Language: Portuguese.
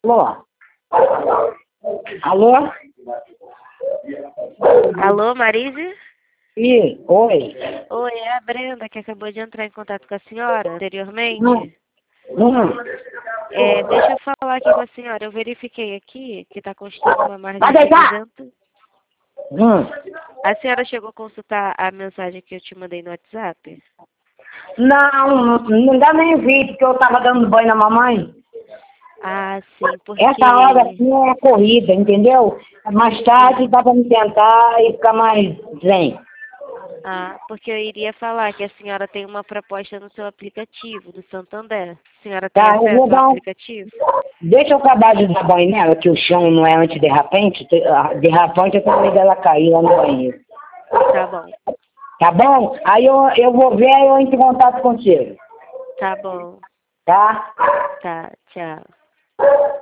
Alô? Alô? Alô, Marise? Oi. Oi, é a Brenda que acabou de entrar em contato com a senhora anteriormente. Deixa eu falar aqui com a senhora. Eu verifiquei aqui que está constando uma margem Vai de deitar! 200. A senhora chegou a consultar a mensagem que eu te mandei no WhatsApp? Não dá nem vi, porque eu tava dando banho na mamãe. Ah, sim, porque... Essa hora assim é corrida, entendeu? Mais tarde dá pra me tentar e ficar mais zen. Ah, porque eu iria falar que a senhora tem uma proposta no seu aplicativo do Santander. A senhora tem Tá, eu vou acesso ao dar aplicativo? Deixa eu acabar de dar banho nela, que o chão não é antiderrapante. Derrapante é quando ela cair lá no banheiro. Tá bom. Tá bom? Aí eu vou ver e eu entro em contato contigo. Tá bom. Tá? Tá, tchau.